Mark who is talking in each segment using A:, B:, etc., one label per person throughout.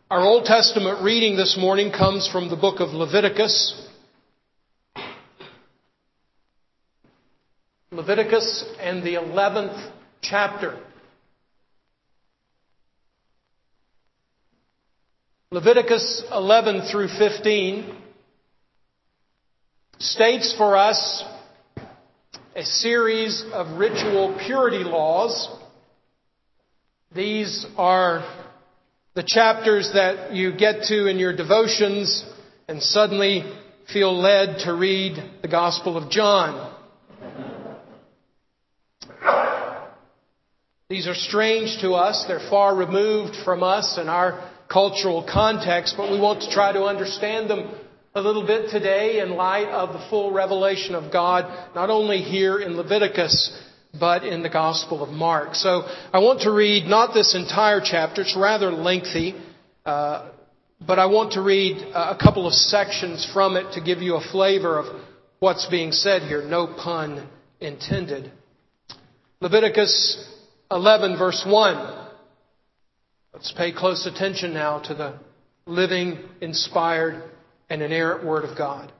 A: Our Old Testament reading this morning comes from the book of Leviticus. Leviticus and the 11th chapter. Leviticus 11 through 15 states for us a series of ritual purity laws. These are the chapters that you get to in your devotions and suddenly feel led to read the Gospel of John. These are strange to us. They're far removed from us and our cultural context, but we want to try to understand them a little bit today in light of the full revelation of God, not only here in Leviticus, but in the Gospel of Mark. So I want to read not this entire chapter. It's rather lengthy, but I want to read a couple of sections from it to give you a flavor of what's being said here. No pun intended. Leviticus 11 verse 1. Let's pay close attention now to the living, inspired, and inerrant Word of God.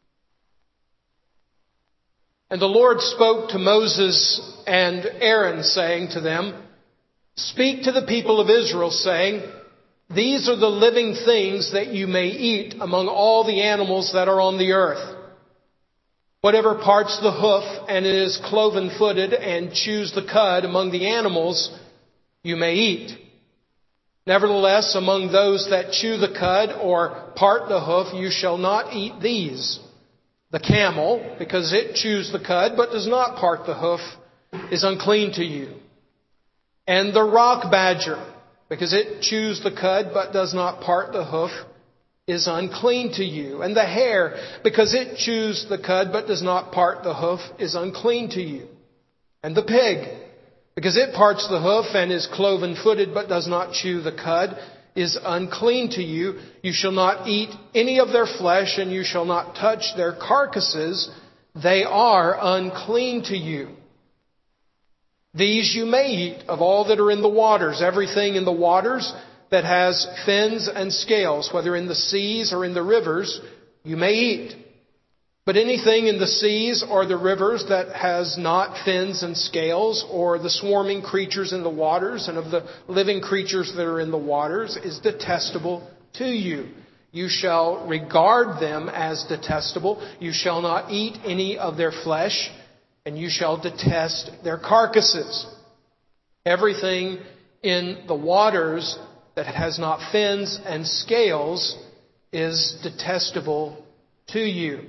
A: And the Lord spoke to Moses and Aaron, saying to them, "Speak to the people of Israel, saying, These are the living things that you may eat among all the animals that are on the earth. Whatever parts the hoof and is cloven-footed and chews the cud among the animals, you may eat. Nevertheless, among those that chew the cud or part the hoof, you shall not eat these. The camel, because it chews the cud but does not part the hoof, is unclean to you. And the rock badger, because it chews the cud but does not part the hoof, is unclean to you. And the hare, because it chews the cud but does not part the hoof, is unclean to you. And the pig, because it parts the hoof and is cloven-footed but does not chew the cud, is unclean to you. You shall not eat any of their flesh, and you shall not touch their carcasses. They are unclean to you. These you may eat of all that are in the waters, everything in the waters that has fins and scales, whether in the seas or in the rivers, you may eat. But anything in the seas or the rivers that has not fins and scales, or the swarming creatures in the waters and of the living creatures that are in the waters, is detestable to you. You shall regard them as detestable. You shall not eat any of their flesh, and you shall detest their carcasses. Everything in the waters that has not fins and scales is detestable to you.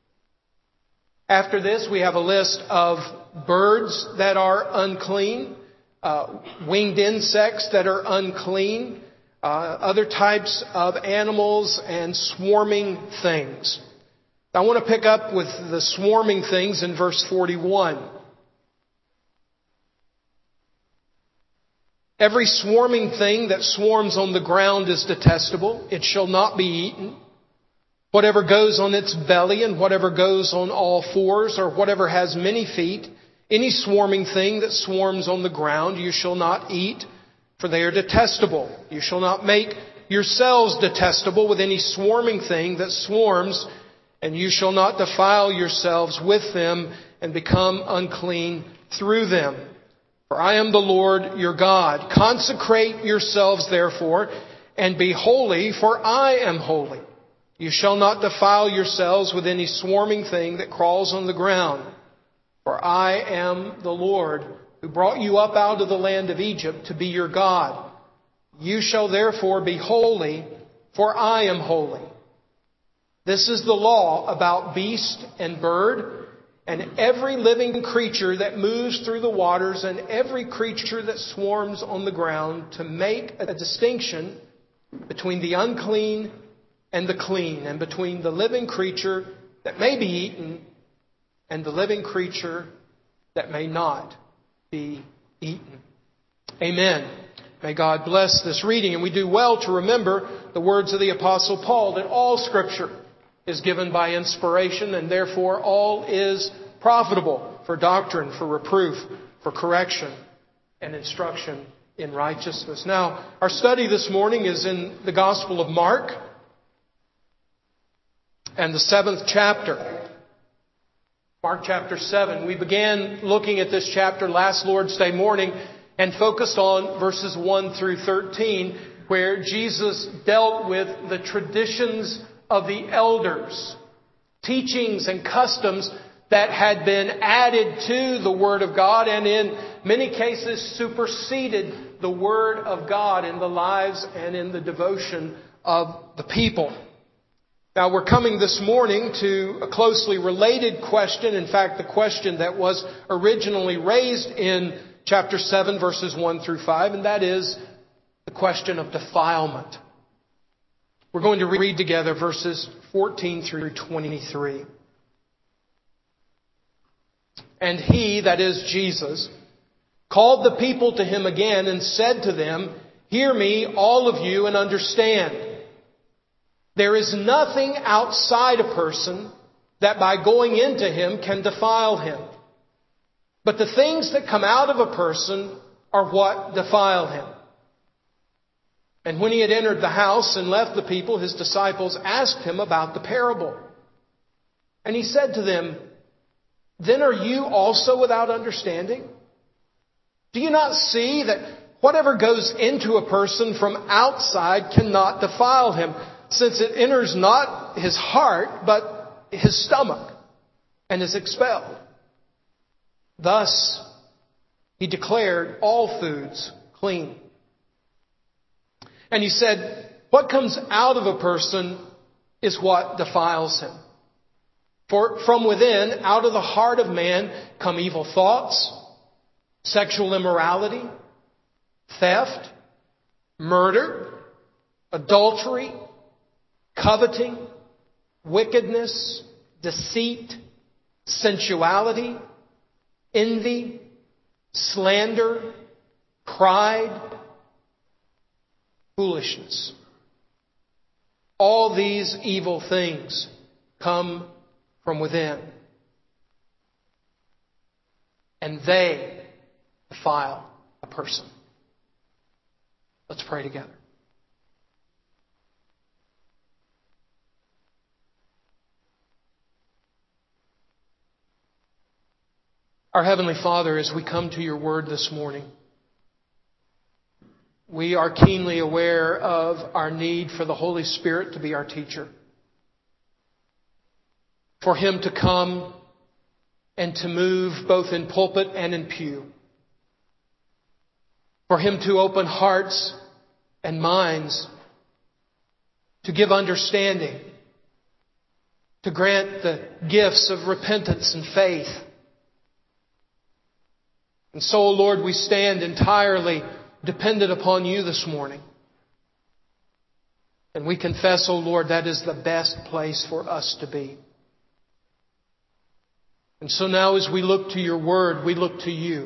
A: After this, we have a list of birds that are unclean, winged insects that are unclean, other types of animals, and swarming things. I want to pick up with the swarming things in verse 41. Every swarming thing that swarms on the ground is detestable. It shall not be eaten. Whatever goes on its belly and whatever goes on all fours, or whatever has many feet, any swarming thing that swarms on the ground, you shall not eat, for they are detestable. You shall not make yourselves detestable with any swarming thing that swarms, and you shall not defile yourselves with them and become unclean through them. For I am the Lord your God. Consecrate yourselves therefore, and be holy, for I am holy. You shall not defile yourselves with any swarming thing that crawls on the ground. For I am the Lord who brought you up out of the land of Egypt to be your God. You shall therefore be holy, for I am holy. This is the law about beast and bird, and every living creature that moves through the waters, and every creature that swarms on the ground, to make a distinction between the unclean and the clean, and between the living creature that may be eaten and the living creature that may not be eaten. Amen. May God bless this reading. And we do well to remember the words of the Apostle Paul, that all Scripture is given by inspiration, and therefore all is profitable for doctrine, for reproof, for correction, and instruction in righteousness. Now, our study this morning is in the Gospel of Mark and the 7th chapter. Mark chapter 7. We began looking at this chapter last Lord's Day morning and focused on verses 1 through 13, where Jesus dealt with the traditions of the elders, teachings and customs that had been added to the Word of God and in many cases superseded the Word of God in the lives and in the devotion of the people. Now we're coming this morning to a closely related question. In fact, the question that was originally raised in chapter 7, verses 1 through 5, and that is the question of defilement. We're going to read together verses 14 through 23. And he, that is Jesus, called the people to him again and said to them, "Hear me, all of you, and understand. There is nothing outside a person that by going into him can defile him. But the things that come out of a person are what defile him." And when he had entered the house and left the people, his disciples asked him about the parable. And he said to them, "Then are you also without understanding? Do you not see that whatever goes into a person from outside cannot defile him, since it enters not his heart, but his stomach, and is expelled? Thus, he declared all foods clean." And he said, "What comes out of a person is what defiles him. For from within, out of the heart of man, come evil thoughts, sexual immorality, theft, murder, adultery, coveting, wickedness, deceit, sensuality, envy, slander, pride, foolishness. All these evil things come from within, and they defile a person." Let's pray together. Our Heavenly Father, as we come to your word this morning, we are keenly aware of our need for the Holy Spirit to be our teacher. For him to come and to move both in pulpit and in pew. For him to open hearts and minds, to give understanding, to grant the gifts of repentance and faith. And so, Lord, we stand entirely dependent upon you this morning. And we confess, O Lord, that is the best place for us to be. And so now as we look to your word, we look to you.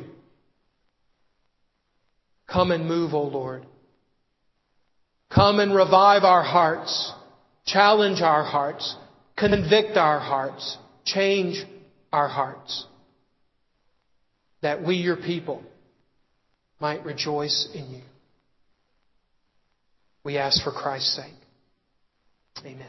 A: Come and move, O Lord. Come and revive our hearts, challenge our hearts, convict our hearts, change our hearts, that we, your people, might rejoice in you. We ask for Christ's sake. Amen.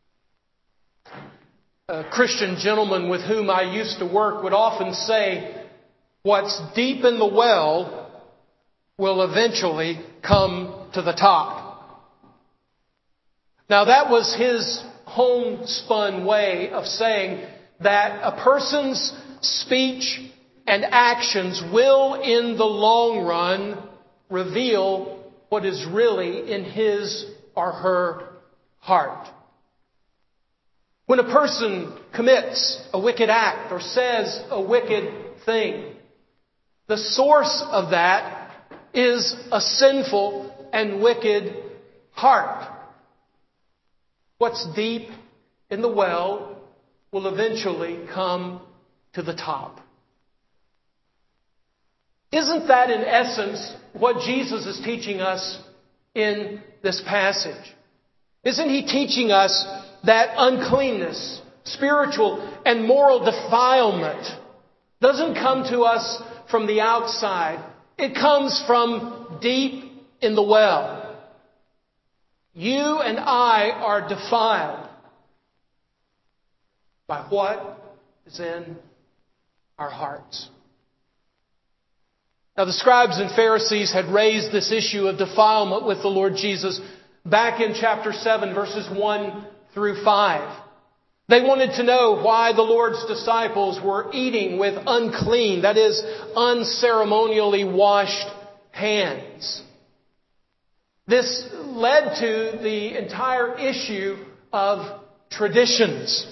A: A Christian gentleman with whom I used to work would often say, "What's deep in the well will eventually come to the top." Now that was his homespun way of saying that a person's speech and actions will, in the long run, reveal what is really in his or her heart. When a person commits a wicked act or says a wicked thing, the source of that is a sinful and wicked heart. What's deep in the well will eventually come to the top. Isn't that in essence what Jesus is teaching us in this passage? Isn't he teaching us that uncleanness, spiritual and moral defilement doesn't come to us from the outside? It comes from deep in the well. You and I are defiled by what is in our hearts. Now, the scribes and Pharisees had raised this issue of defilement with the Lord Jesus back in chapter 7, verses 1 through 5. They wanted to know why the Lord's disciples were eating with unclean, that is, unceremonially washed hands. This led to the entire issue of traditions.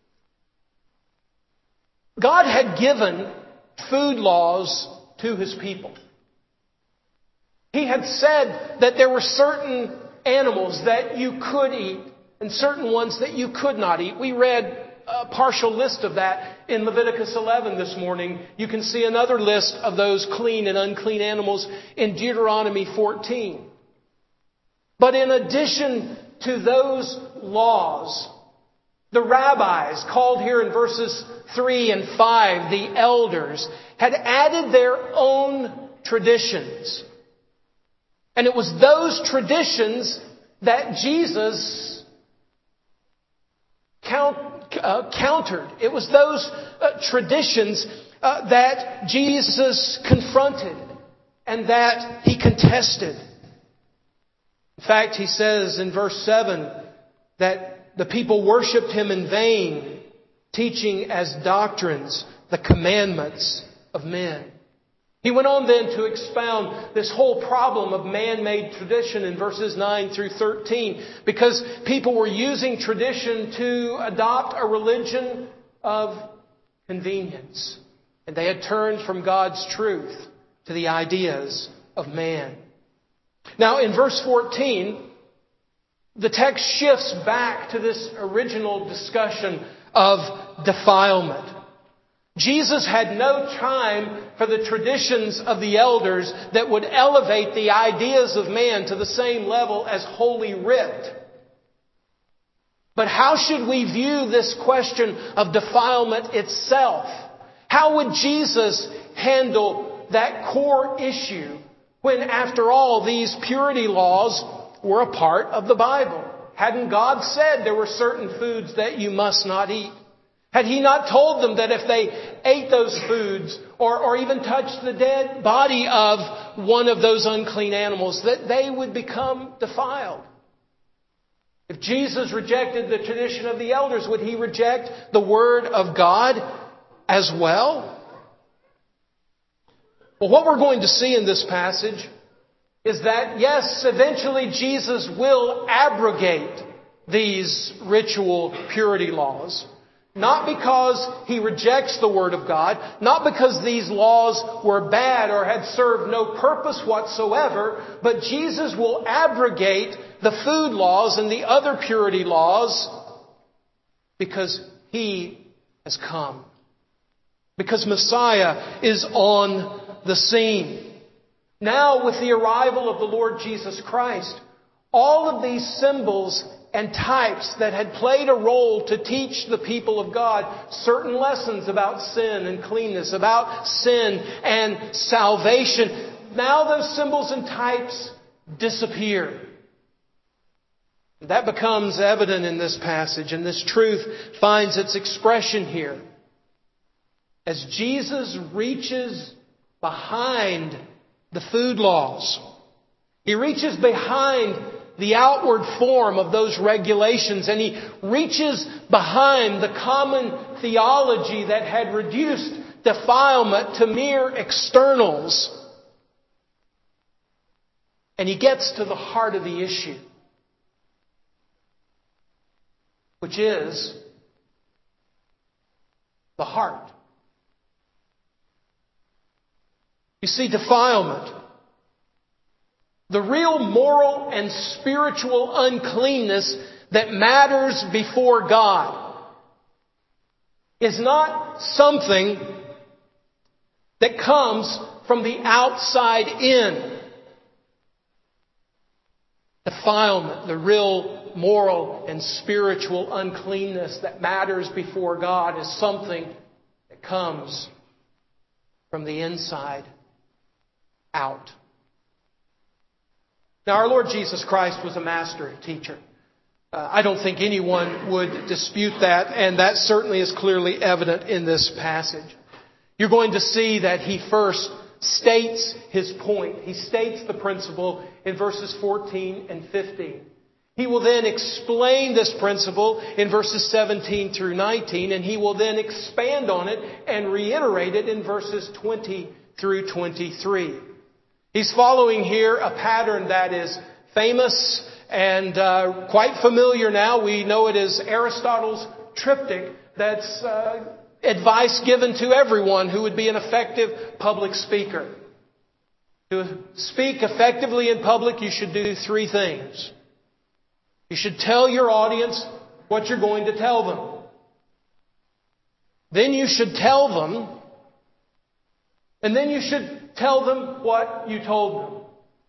A: God had given food laws to His people. He had said that there were certain animals that you could eat and certain ones that you could not eat. We read a partial list of that in Leviticus 11 this morning. You can see another list of those clean and unclean animals in Deuteronomy 14. But in addition to those laws, the rabbis, called here in verses 3 and 5, the elders, had added their own traditions. And it was those traditions that Jesus countered. It was those traditions that Jesus confronted and that He contested. In fact, He says in verse 7 that the people worshipped Him in vain, teaching as doctrines the commandments of men. He went on then to expound this whole problem of man-made tradition in verses 9 through 13, because people were using tradition to adopt a religion of convenience. And they had turned from God's truth to the ideas of man. Now in verse 14, the text shifts back to this original discussion of defilement. Jesus had no time for the traditions of the elders that would elevate the ideas of man to the same level as Holy Writ. But how should we view this question of defilement itself? How would Jesus handle that core issue when, after all, these purity laws were a part of the Bible? Hadn't God said there were certain foods that you must not eat? Had He not told them that if they ate those foods or even touched the dead body of one of those unclean animals, that they would become defiled? If Jesus rejected the tradition of the elders, would He reject the Word of God as well? Well, what we're going to see in this passage is that, yes, eventually Jesus will abrogate these ritual purity laws. Not because He rejects the Word of God, not because these laws were bad or had served no purpose whatsoever, but Jesus will abrogate the food laws and the other purity laws because He has come. Because Messiah is on the scene. Now, with the arrival of the Lord Jesus Christ, all of these symbols and types that had played a role to teach the people of God certain lessons about sin and cleanness, about sin and salvation, now those symbols and types disappear. That becomes evident in this passage, and this truth finds its expression here. As Jesus reaches behind the food laws, He reaches behind the outward form of those regulations, and He reaches behind the common theology that had reduced defilement to mere externals. And He gets to the heart of the issue, which is the heart. You see, defilement, the real moral and spiritual uncleanness that matters before God, is not something that comes from the outside in. Defilement, the real moral and spiritual uncleanness that matters before God, is something that comes from the inside out. Now, our Lord Jesus Christ was a master teacher. I don't think anyone would dispute that, and that certainly is clearly evident in this passage. You're going to see that He first states His point. He states the principle in verses 14 and 15. He will then explain this principle in verses 17 through 19, and He will then expand on it and reiterate it in verses 20 through 23. He's following here a pattern that is famous and quite familiar now. We know it as Aristotle's triptych. That's advice given to everyone who would be an effective public speaker. To speak effectively in public, you should do three things. You should tell your audience what you're going to tell them. Then you should tell them. And then you should tell them what you told them.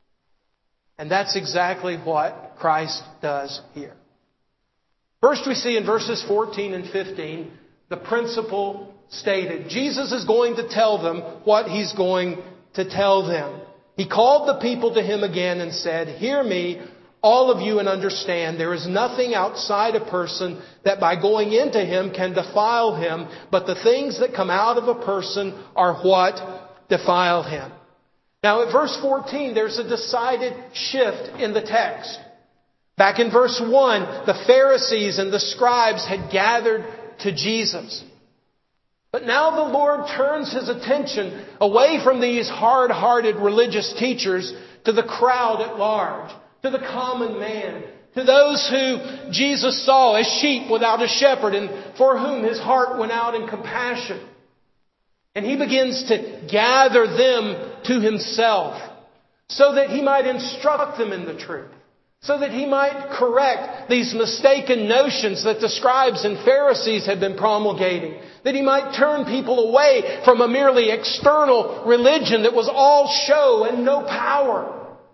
A: And that's exactly what Christ does here. First, we see in verses 14 and 15 the principle stated. Jesus is going to tell them what He's going to tell them. He called the people to Him again and said, "Hear me, all of you, and understand. There is nothing outside a person that by going into him can defile him, but the things that come out of a person are what defile him." Now at verse 14, there's a decided shift in the text. Back in verse 1, the Pharisees and the scribes had gathered to Jesus. But now the Lord turns His attention away from these hard-hearted religious teachers to the crowd at large, to the common man, to those who Jesus saw as sheep without a shepherd and for whom His heart went out in compassion. And He begins to gather them to Himself so that He might instruct them in the truth, so that He might correct these mistaken notions that the scribes and Pharisees had been promulgating, that He might turn people away from a merely external religion that was all show and no power.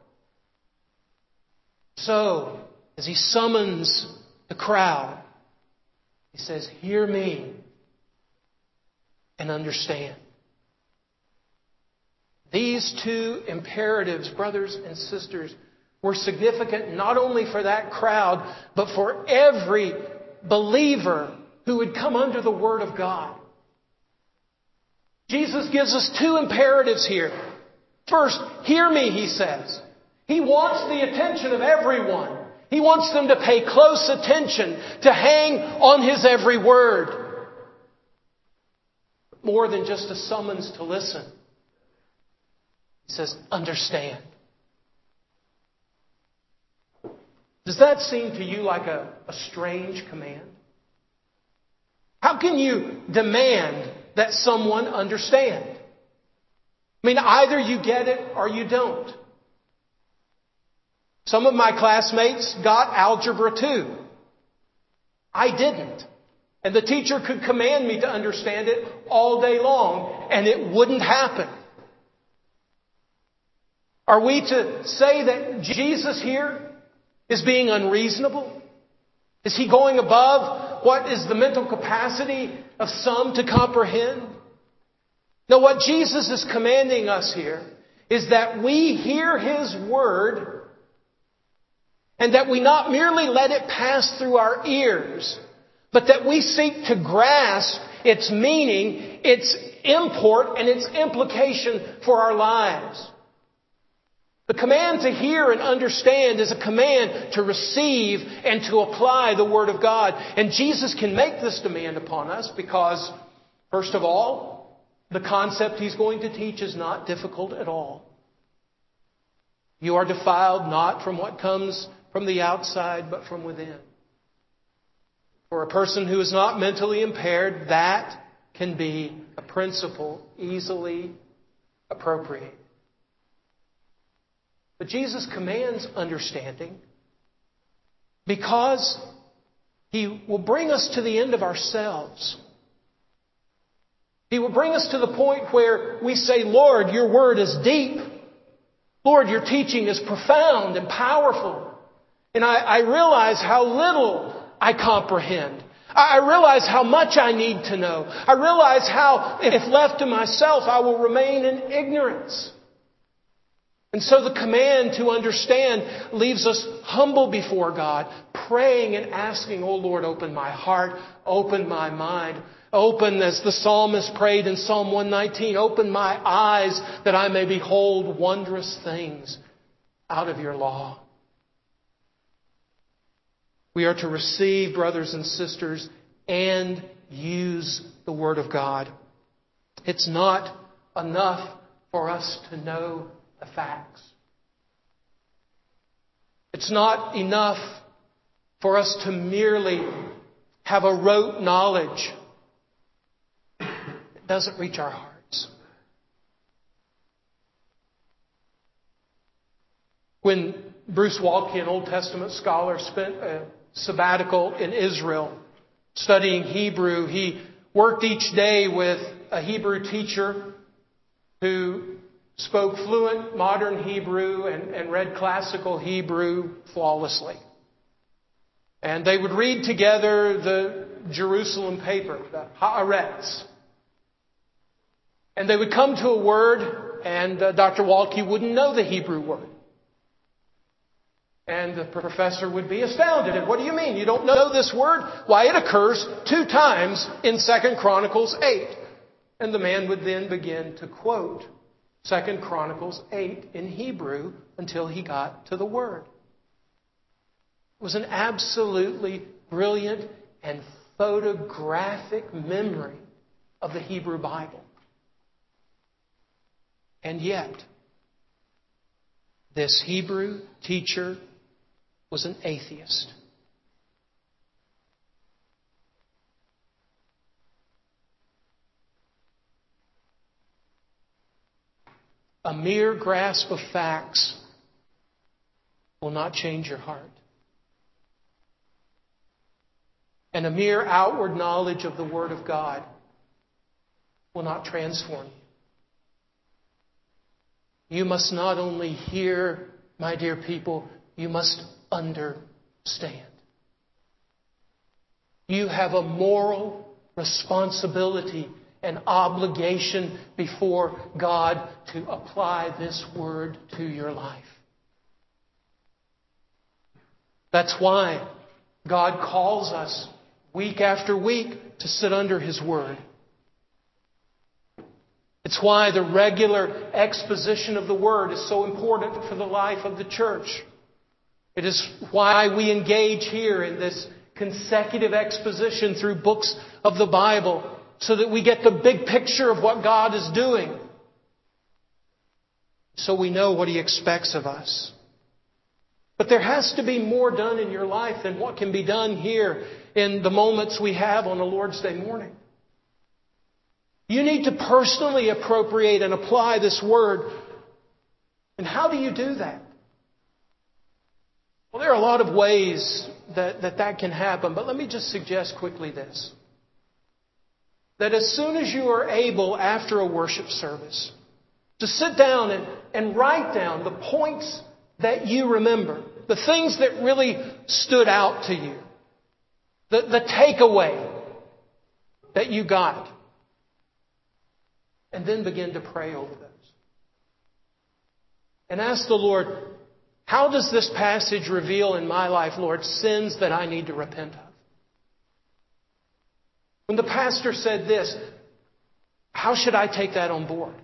A: So, as He summons the crowd, He says, "Hear me and understand." These two imperatives, brothers and sisters, were significant not only for that crowd, but for every believer who would come under the Word of God. Jesus gives us two imperatives here. First, hear me, He says. He wants the attention of everyone. He wants them to pay close attention, to hang on His every word. More than just a summons to listen. He says, understand. Does that seem to you like a strange command? How can you demand that someone understand? I mean, either you get it or you don't. Some of my classmates got Algebra 2. I didn't. And the teacher could command me to understand it all day long, and it wouldn't happen. Are we to say that Jesus here is being unreasonable? Is He going above what is the mental capacity of some to comprehend? No, what Jesus is commanding us here is that we hear His word and that we not merely let it pass through our ears, but that we seek to grasp its meaning, its import, and its implication for our lives. The command to hear and understand is a command to receive and to apply the Word of God. And Jesus can make this demand upon us because, first of all, the concept He's going to teach is not difficult at all. You are defiled not from what comes from the outside, but from within. For a person who is not mentally impaired, that can be a principle easily appropriated. But Jesus commands understanding because He will bring us to the end of ourselves. He will bring us to the point where we say, "Lord, your word is deep. Lord, your teaching is profound and powerful. And I realize how little I comprehend. I realize how much I need to know. I realize how, if left to myself, I will remain in ignorance." And so the command to understand leaves us humble before God, praying and asking, "Oh Lord, open my heart, open my mind, open," as the psalmist prayed in Psalm 119, "open my eyes that I may behold wondrous things out of your law." We are to receive, brothers and sisters, and use the Word of God. It's not enough for us to know the facts. It's not enough for us to merely have a rote knowledge. It doesn't reach our hearts. When Bruce Waltke, an Old Testament scholar, spent a sabbatical in Israel studying Hebrew, he worked each day with a Hebrew teacher who spoke fluent modern Hebrew and read classical Hebrew flawlessly. And they would read together the Jerusalem paper, the Haaretz. And they would come to a word, and Dr. Waltke wouldn't know the Hebrew word. And the professor would be astounded. And what do you mean? You don't know this word? Why, it occurs 2 times in 2 Chronicles 8. And the man would then begin to quote 2 Chronicles 8 in Hebrew until he got to the word. It was an absolutely brilliant and photographic memory of the Hebrew Bible. And yet, this Hebrew teacher was an atheist. A mere grasp of facts will not change your heart. And a mere outward knowledge of the Word of God will not transform you. You must not only hear, my dear people, you must understand. You have a moral responsibility and obligation before God to apply this Word to your life. That's why God calls us week after week to sit under His Word. It's why the regular exposition of the Word is so important for the life of the church. It is why we engage here in this consecutive exposition through books of the Bible, so that we get the big picture of what God is doing, so we know what He expects of us. But there has to be more done in your life than what can be done here in the moments we have on a Lord's Day morning. You need to personally appropriate and apply this Word. And how do you do that? Well, there are a lot of ways that can happen, but let me just suggest quickly this. That as soon as you are able, after a worship service, to sit down and write down the points that you remember, the things that really stood out to you, the takeaway that you got, and then begin to pray over those. And ask the Lord, how does this passage reveal in my life, Lord, sins that I need to repent of? When the pastor said this, how should I take that on board?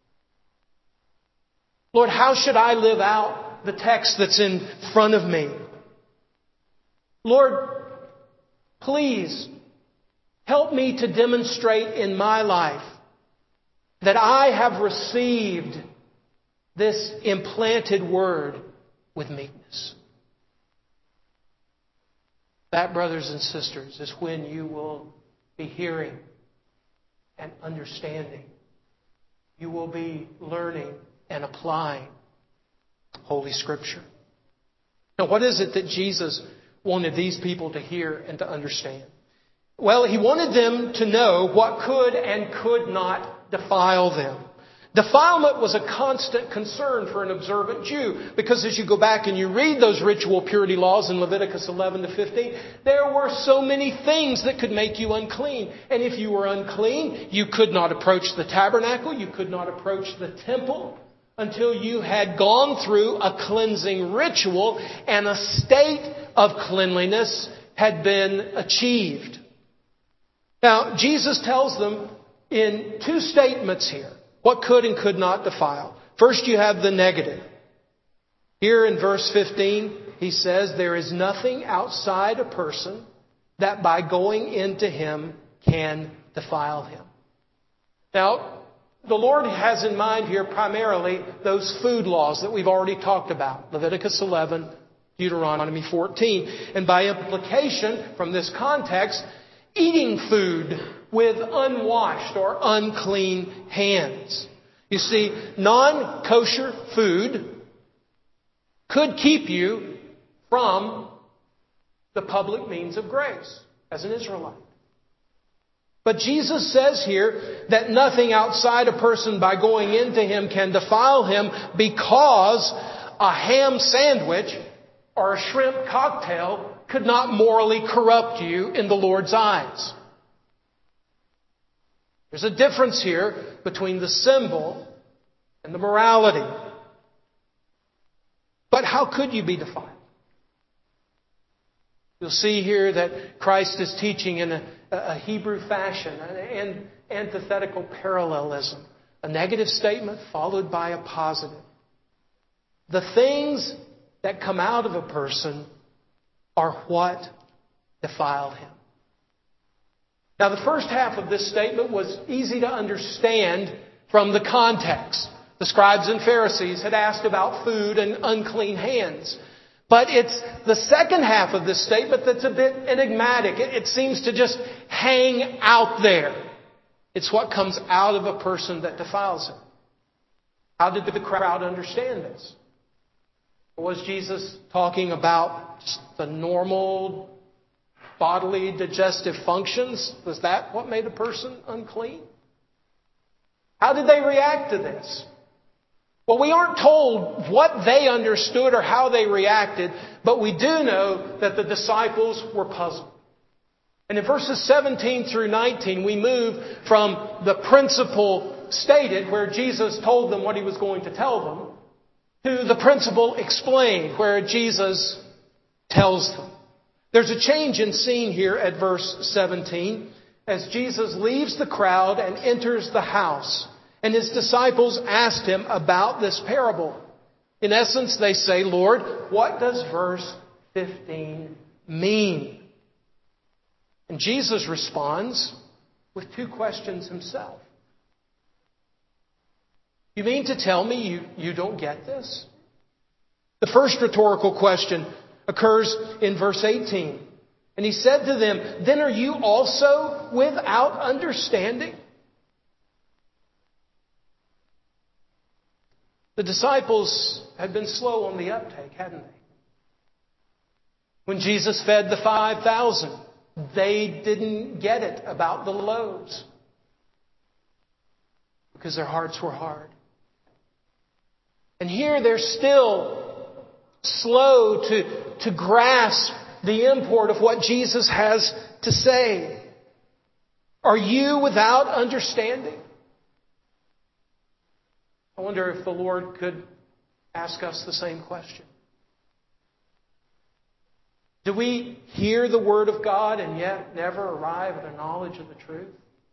A: Lord, how should I live out the text that's in front of me? Lord, please help me to demonstrate in my life that I have received this implanted word with meekness. That, brothers and sisters, is when you will be hearing and understanding. You will be learning and applying Holy Scripture. Now, what is it that Jesus wanted these people to hear and to understand? Well, He wanted them to know what could and could not defile them. Defilement was a constant concern for an observant Jew, because as you go back and you read those ritual purity laws in Leviticus 11 to 15, there were so many things that could make you unclean. And if you were unclean, you could not approach the tabernacle, you could not approach the temple until you had gone through a cleansing ritual and a state of cleanliness had been achieved. Now, Jesus tells them in two statements here what could and could not defile. First, you have the negative. Here in verse 15, he says, there is nothing outside a person that by going into him can defile him. Now, the Lord has in mind here primarily those food laws that we've already talked about. Leviticus 11, Deuteronomy 14. And by implication, from this context, eating food with unwashed or unclean hands. You see, non-kosher food could keep you from the public means of grace as an Israelite. But Jesus says here that nothing outside a person by going into him can defile him, because a ham sandwich or a shrimp cocktail could not morally corrupt you in the Lord's eyes. There's a difference here between the symbol and the morality. But how could you be defiled? You'll see here that Christ is teaching in a Hebrew fashion, an antithetical parallelism. A negative statement followed by a positive. The things that come out of a person are what defile him. Now, the first half of this statement was easy to understand from the context. The scribes and Pharisees had asked about food and unclean hands. But it's the second half of this statement that's a bit enigmatic. It seems to just hang out there. It's what comes out of a person that defiles him. How did the crowd understand this? Was Jesus talking about just the normal bodily digestive functions? Was that what made a person unclean? How did they react to this? Well, we aren't told what they understood or how they reacted, but we do know that the disciples were puzzled. And in verses 17 through 19, we move from the principle stated, where Jesus told them what he was going to tell them, to the principle explained, where Jesus tells them. There's a change in scene here at verse 17, as Jesus leaves the crowd and enters the house. And his disciples asked him about this parable. In essence, they say, Lord, what does verse 15 mean? And Jesus responds with two questions himself. You mean to tell me you don't get this? The first rhetorical question occurs in verse 18. And he said to them, then are you also without understanding? The disciples had been slow on the uptake, hadn't they? When Jesus fed the 5,000, they didn't get it about the loaves because their hearts were hard. And here they're still slow to grasp the import of what Jesus has to say. Are you without understanding? I wonder if the Lord could ask us the same question. Do we hear the Word of God and yet never arrive at a knowledge of the truth?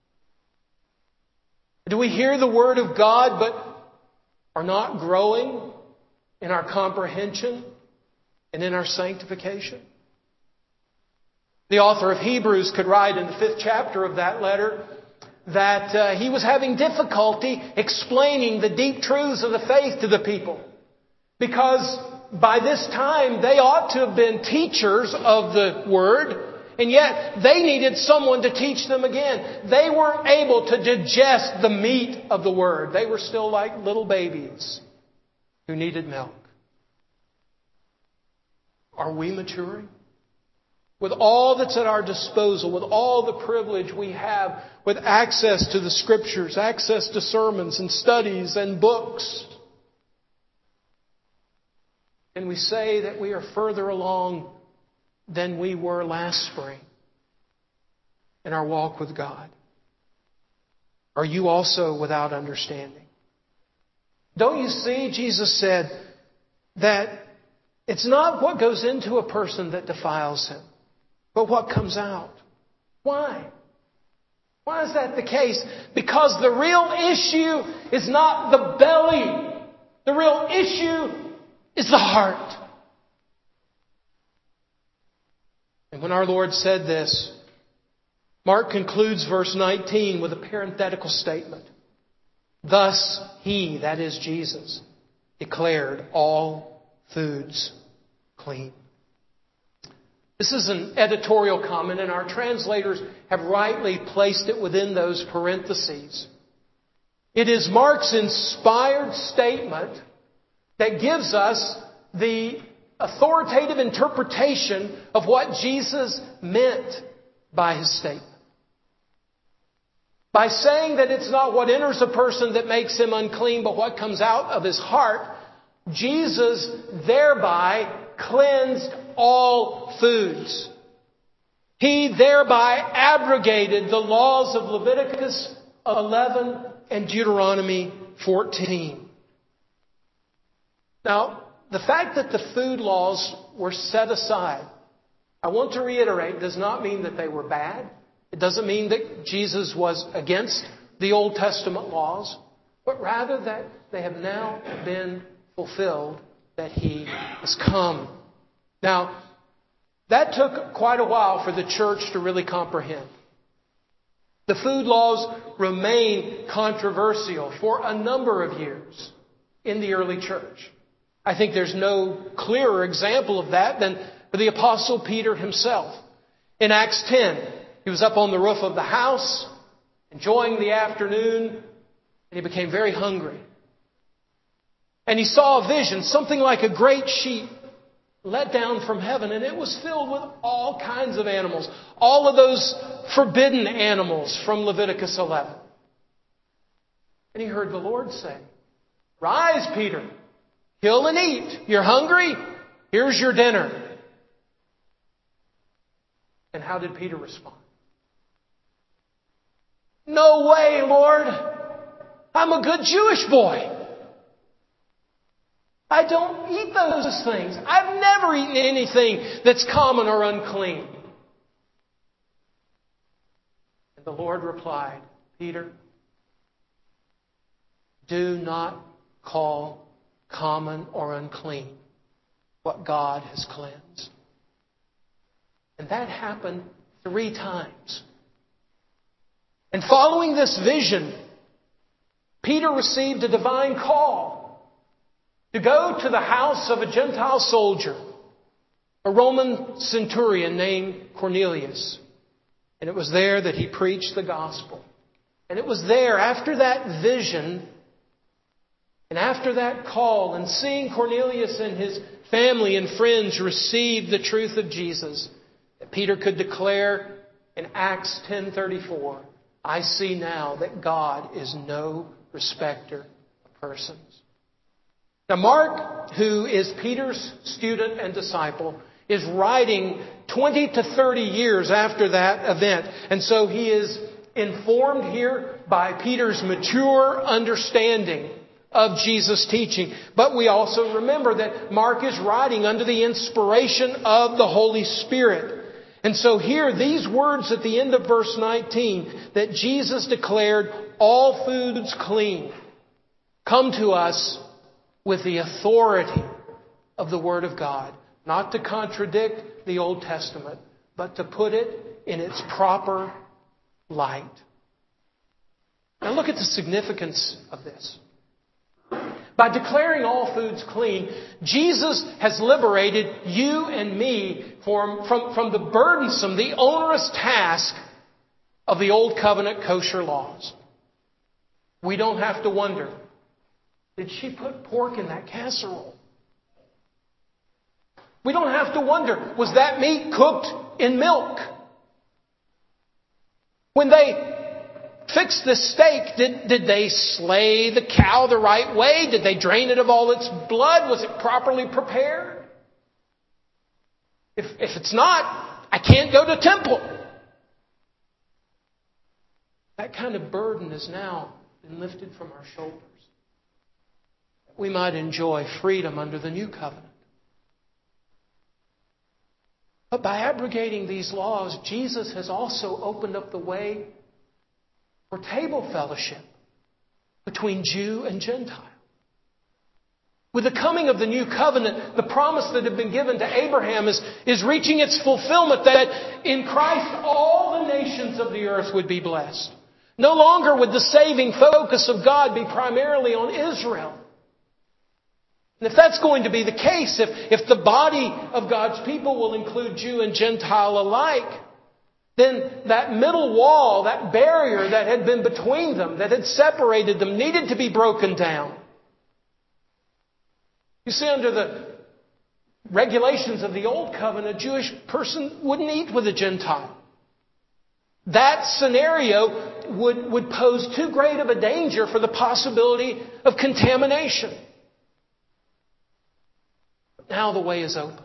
A: Do we hear the Word of God but are not growing in our comprehension and in our sanctification? The author of Hebrews could write in the 5th chapter of that letter that he was having difficulty explaining the deep truths of the faith to the people. Because by this time they ought to have been teachers of the Word, and yet they needed someone to teach them again. They weren't able to digest the meat of the Word. They were still like little babies who needed milk. Are we maturing? With all that's at our disposal, with all the privilege we have, with access to the Scriptures, access to sermons and studies and books, can we say that we are further along than we were last spring in our walk with God? Are you also without understanding? Don't you see, Jesus said, that it's not what goes into a person that defiles him, but what comes out. Why? Why is that the case? Because the real issue is not the belly. The real issue is the heart. And when our Lord said this, Mark concludes verse 19 with a parenthetical statement. Thus he, that is Jesus, declared all foods clean. This is an editorial comment, and our translators have rightly placed it within those parentheses. It is Mark's inspired statement that gives us the authoritative interpretation of what Jesus meant by his statement. By saying that it's not what enters a person that makes him unclean, but what comes out of his heart, Jesus thereby cleansed all foods. He thereby abrogated the laws of Leviticus 11 and Deuteronomy 14. Now, the fact that the food laws were set aside, I want to reiterate, does not mean that they were bad. It doesn't mean that Jesus was against the Old Testament laws, but rather that they have now been fulfilled, that he has come. Now, that took quite a while for the church to really comprehend. The food laws remained controversial for a number of years in the early church. I think there's no clearer example of that than the Apostle Peter himself. In Acts 10, he was up on the roof of the house, enjoying the afternoon, and he became very hungry. And he saw a vision, something like a great sheet let down from heaven, and it was filled with all kinds of animals. All of those forbidden animals from Leviticus 11. And he heard the Lord say, "Rise, Peter, kill and eat. You're hungry? Here's your dinner." And how did Peter respond? "No way, Lord. I'm a good Jewish boy. I don't eat those things. I've never eaten anything that's common or unclean." And the Lord replied, "Peter, do not call common or unclean what God has cleansed." And that happened 3 times. And following this vision, Peter received a divine call to go to the house of a Gentile soldier, a Roman centurion named Cornelius. And it was there that he preached the gospel. And it was there, after that vision, and after that call, and seeing Cornelius and his family and friends receive the truth of Jesus, that Peter could declare in Acts 10:34, "I see now that God is no respecter of persons." Now, Mark, who is Peter's student and disciple, is writing 20 to 30 years after that event. And so he is informed here by Peter's mature understanding of Jesus' teaching. But we also remember that Mark is writing under the inspiration of the Holy Spirit. And so here, these words at the end of verse 19, that Jesus declared all foods clean, come to us with the authority of the Word of God. Not to contradict the Old Testament, but to put it in its proper light. Now look at the significance of this. By declaring all foods clean, Jesus has liberated you and me from the burdensome, the onerous task of the Old Covenant kosher laws. We don't have to wonder, did she put pork in that casserole? We don't have to wonder, was that meat cooked in milk? When they fixed the steak, did they slay the cow the right way? Did they drain it of all its blood? Was it properly prepared? If it's not, I can't go to temple. That kind of burden has now been lifted from our shoulders. we might enjoy freedom under the new covenant. But by abrogating these laws, Jesus has also opened up the way for table fellowship between Jew and Gentile. With the coming of the new covenant, the promise that had been given to Abraham is reaching its fulfillment, that in Christ all the nations of the earth would be blessed. No longer would the saving focus of God be primarily on Israel. And if that's going to be the case, if the body of God's people will include Jew and Gentile alike, then that middle wall, that barrier that had been between them, that had separated them, needed to be broken down. You see, under the regulations of the Old Covenant, a Jewish person wouldn't eat with a Gentile. That scenario would pose too great of a danger for the possibility of contamination. Now the way is open.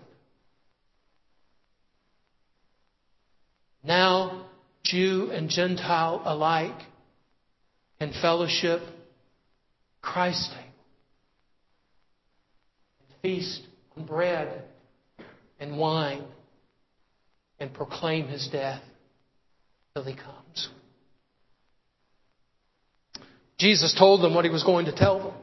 A: Now Jew and Gentile alike can fellowship Christ's table. Feast on bread and wine and proclaim His death till He comes. Jesus told them what He was going to tell them.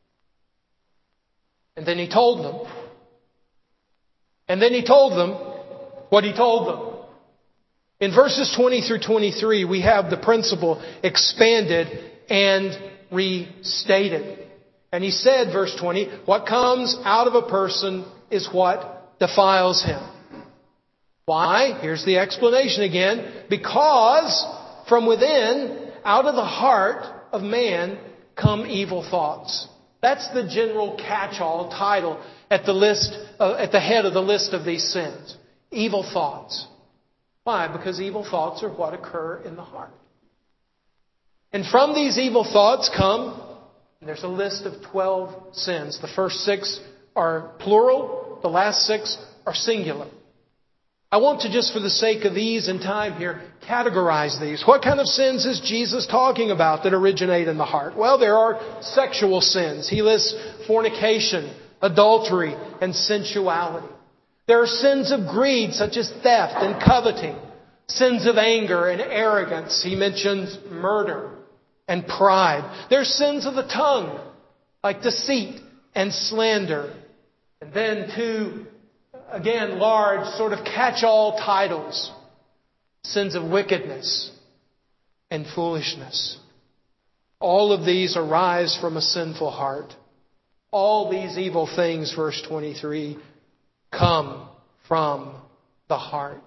A: And then He told them. And then He told them what He told them. In verses 20 through 23, we have the principle expanded and restated. And He said, verse 20, what comes out of a person is what defiles him. Why? Here's the explanation again. Because from within, out of the heart of man, come evil thoughts. That's the general catch-all title at the head of the list of these sins. Evil thoughts. Why? Because evil thoughts are what occur in the heart. And from these evil thoughts come, there's a list of 12 sins. The first 6 are plural. The last 6 are singular. I want to, just for the sake of ease and time here, categorize these. What kind of sins is Jesus talking about that originate in the heart? Well, there are sexual sins. He lists fornication, adultery, and sensuality. There are sins of greed, such as theft and coveting. Sins of anger and arrogance. He mentions murder and pride. There's sins of the tongue, like deceit and slander. And then 2, again, large sort of catch-all titles. Sins of wickedness and foolishness. All of these arise from a sinful heart. All these evil things, verse 23, come from the heart.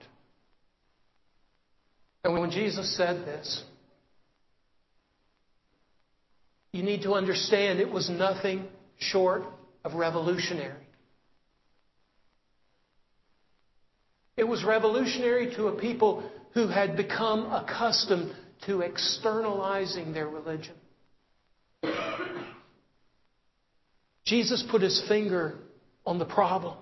A: And when Jesus said this, you need to understand it was nothing short of revolutionary. It was revolutionary to a people who had become accustomed to externalizing their religion. Jesus put His finger on the problem.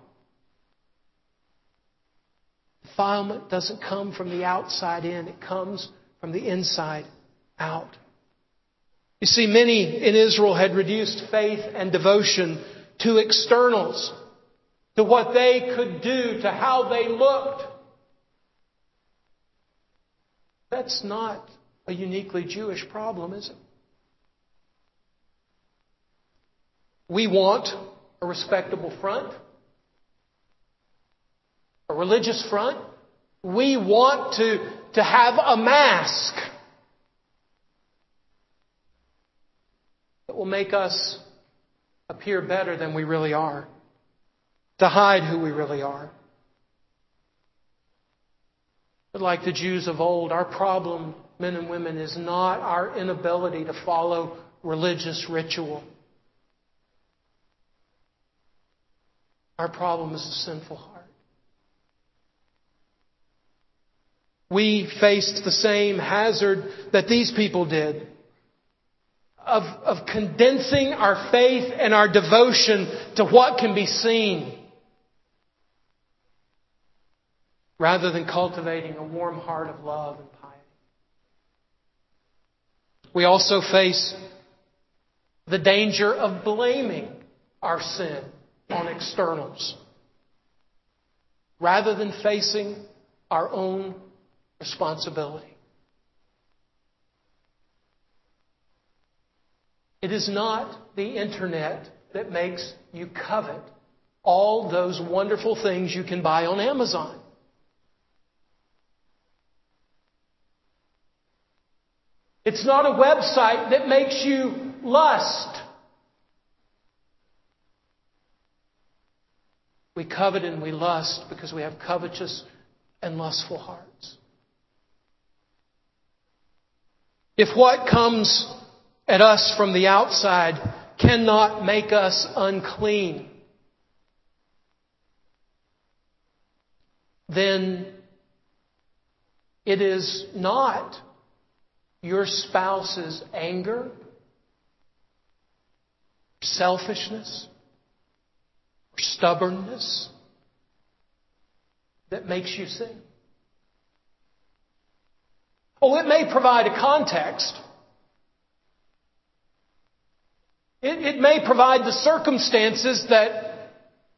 A: Defilement doesn't come from the outside in. It comes from the inside out. You see, many in Israel had reduced faith and devotion to externals, to what they could do, to how they looked. That's not a uniquely Jewish problem, is it? We want a respectable front, a religious front. We want to have a mask that will make us appear better than we really are, to hide who we really are. But like the Jews of old, our problem, men and women, is not our inability to follow religious ritual. Our problem is a sinful heart. We faced the same hazard that these people did of condensing our faith and our devotion to what can be seen, rather than cultivating a warm heart of love and piety. We also face the danger of blaming our sin on externals rather than facing our own responsibility. It is not the internet that makes you covet all those wonderful things you can buy on Amazon. It's not a website that makes you lust. We covet and we lust because we have covetous and lustful hearts. If what comes at us from the outside cannot make us unclean, then it is not your spouse's anger, selfishness, or stubbornness that makes you sin. Oh, it may provide a context. It may provide the circumstances that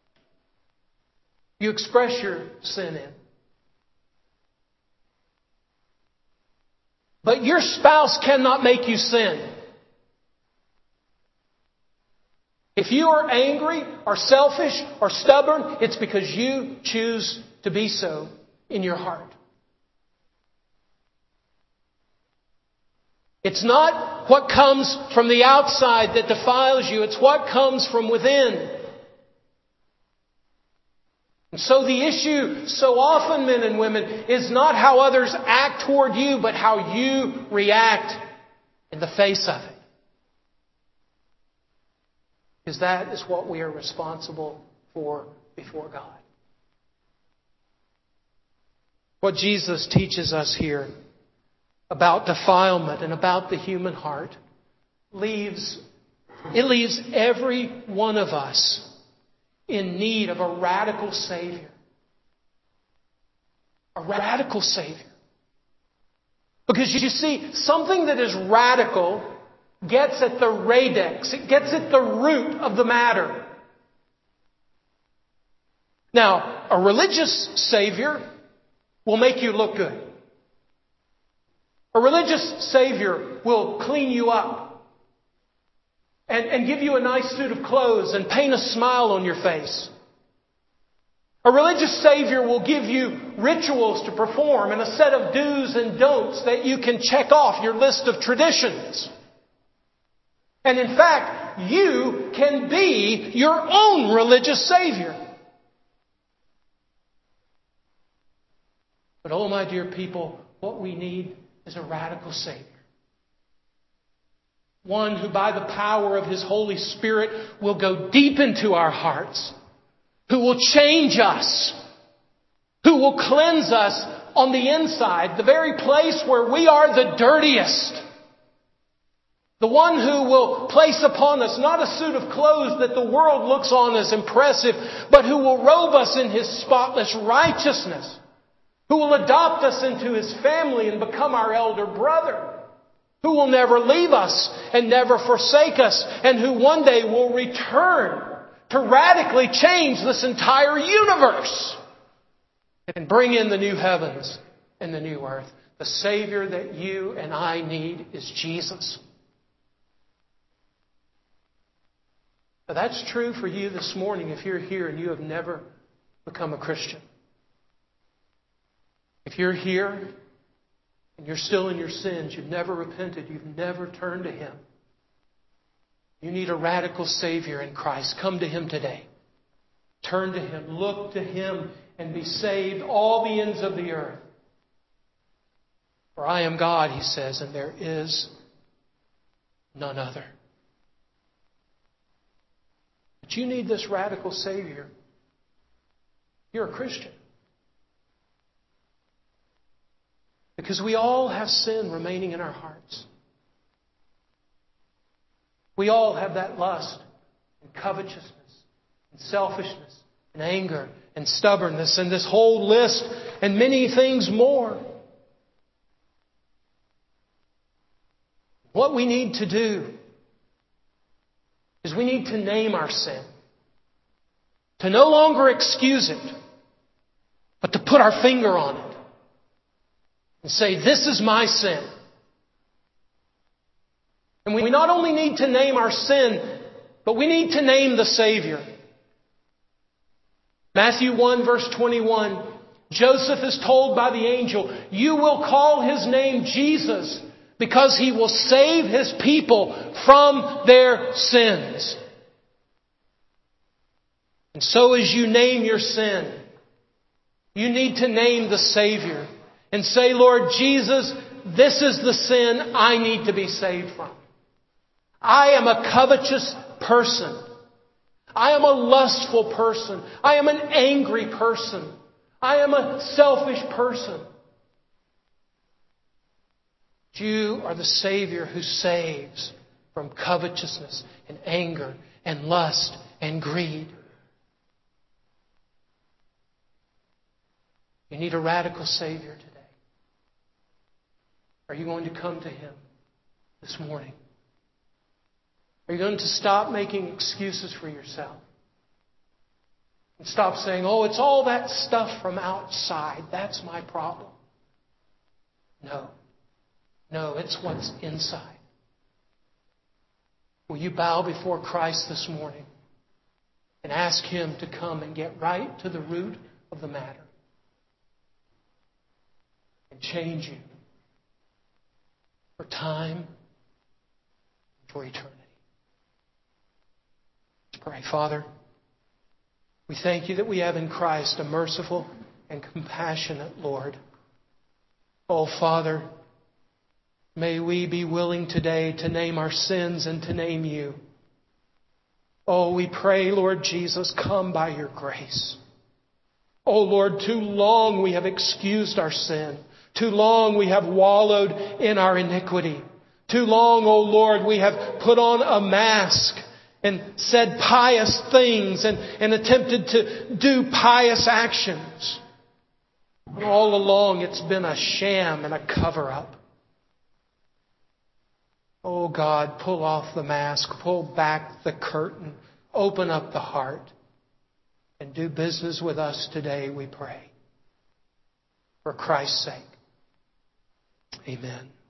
A: you express your sin in. But your spouse cannot make you sin. If you are angry or selfish or stubborn, it's because you choose to be so in your heart. It's not what comes from the outside that defiles you. It's what comes from within. And so the issue so often, men and women, is not how others act toward you, but how you react in the face of it. Because that is what we are responsible for before God. What Jesus teaches us here about defilement and about the human heart leaves every one of us in need of a radical Savior. A radical Savior. Because you see, something that is radical gets at the radex. It gets at the root of the matter. Now, a religious Savior will make you look good. A religious Savior will clean you up and give you a nice suit of clothes and paint a smile on your face. A religious Savior will give you rituals to perform and a set of do's and don'ts that you can check off your list of traditions. And in fact, you can be your own religious Savior. But oh, my dear people, what we need is a radical Savior. One who by the power of His Holy Spirit will go deep into our hearts. Who will change us. Who will cleanse us on the inside. The very place where we are the dirtiest. The one who will place upon us not a suit of clothes that the world looks on as impressive, but who will robe us in His spotless righteousness. Who will adopt us into His family and become our elder brother. Who will never leave us and never forsake us. And who one day will return to radically change this entire universe. And bring in the new heavens and the new earth. The Savior that you and I need is Jesus. Now that's true for you this morning if you're here and you have never become a Christian. If you're here and you're still in your sins, you've never repented, you've never turned to Him. You need a radical Savior in Christ. Come to Him today. Turn to Him. Look to Him and be saved all the ends of the earth. For I am God, He says, and there is none other. But you need this radical Savior. You're a Christian. Because we all have sin remaining in our hearts. We all have that lust and covetousness and selfishness and anger and stubbornness and this whole list and many things more. What we need to do is we need to name our sin. To no longer excuse it, but to put our finger on it and say, this is my sin. And we not only need to name our sin, but we need to name the Savior. Matthew 1 verse 21, Joseph is told by the angel, you will call His name Jesus because He will save His people from their sins. And so as you name your sin, you need to name the Savior and say, Lord Jesus, this is the sin I need to be saved from. I am a covetous person. I am a lustful person. I am an angry person. I am a selfish person. You are the Savior who saves from covetousness and anger and lust and greed. You need a radical Savior today. Are you going to come to Him this morning? Are you going to stop making excuses for yourself? And stop saying, oh, it's all that stuff from outside. That's my problem. No. No, it's what's inside. Will you bow before Christ this morning and ask Him to come and get right to the root of the matter and change you for time and for eternity? Let's pray. Father, we thank You that we have in Christ a merciful and compassionate Lord. Oh, Father, may we be willing today to name our sins and to name You. Oh, we pray, Lord Jesus, come by Your grace. Oh, Lord, too long we have excused our sin. Too long we have wallowed in our iniquity. Too long, oh Lord, we have put on a mask and said pious things and attempted to do pious actions. And all along it's been a sham and a cover-up. Oh God, pull off the mask, pull back the curtain, open up the heart, and do business with us today, we pray. For Christ's sake. Amen.